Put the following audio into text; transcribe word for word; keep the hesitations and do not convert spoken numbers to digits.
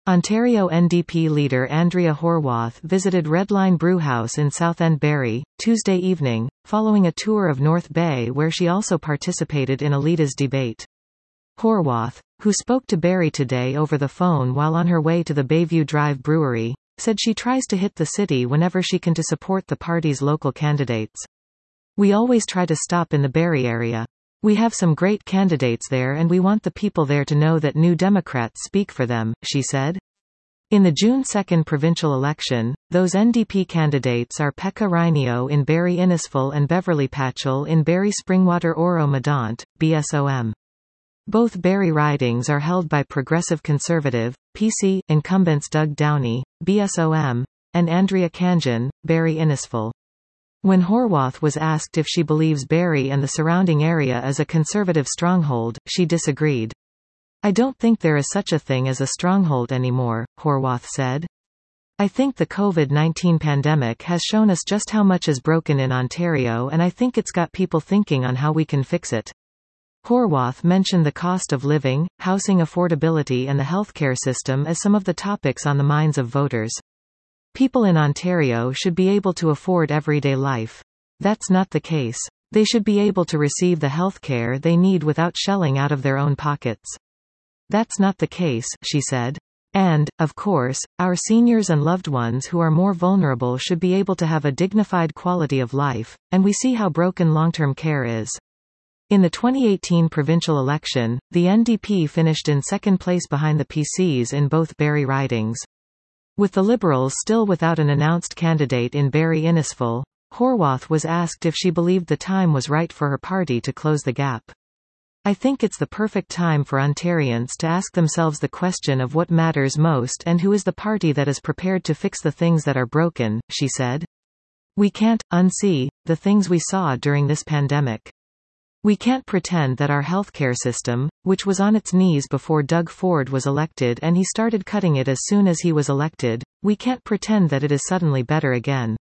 Ontario N D P leader Andrea Horwath visited Redline Brewhouse in Southend Barrie, Tuesday evening, following a tour of North Bay where she also participated in a leaders' debate. Horwath, who spoke to Barrie Today over the phone while on her way to the Bayview Drive Brewery, said she tries to hit the city whenever she can to support the party's local candidates. "We always try to stop in the Barrie area. We have some great candidates there and we want the people there to know that New Democrats speak for them," she said. In the June second provincial election, those N D P candidates are Pekka Rainio in Barrie Innisfil and Beverly Patchell in Barrie Springwater Oro Medonte, B S O M. Both Barrie ridings are held by Progressive Conservative, P C, incumbents Doug Downey, B S O M, and Andrea Khanjin, Barrie Innisfil. When Horwath was asked if she believes Barrie and the surrounding area is a conservative stronghold, she disagreed. "I don't think there is such a thing as a stronghold anymore," Horwath said. "I think the COVID nineteen pandemic has shown us just how much is broken in Ontario and I think it's got people thinking on how we can fix it." Horwath mentioned the cost of living, housing affordability and the healthcare system as some of the topics on the minds of voters. "People in Ontario should be able to afford everyday life. That's not the case. They should be able to receive the health care they need without shelling out of their own pockets. That's not the case," she said. "And, of course, our seniors and loved ones who are more vulnerable should be able to have a dignified quality of life, and we see how broken long-term care is." In the twenty eighteen provincial election, the N D P finished in second place behind the P Cs in both Barrie ridings. With the Liberals still without an announced candidate in Barrie Innisfil, Horwath was asked if she believed the time was right for her party to close the gap. "I think it's the perfect time for Ontarians to ask themselves the question of what matters most and who is the party that is prepared to fix the things that are broken," she said. "We can't unsee the things we saw during this pandemic. We can't pretend that our healthcare system, which was on its knees before Doug Ford was elected and he started cutting it as soon as he was elected, we can't pretend that it is suddenly better again."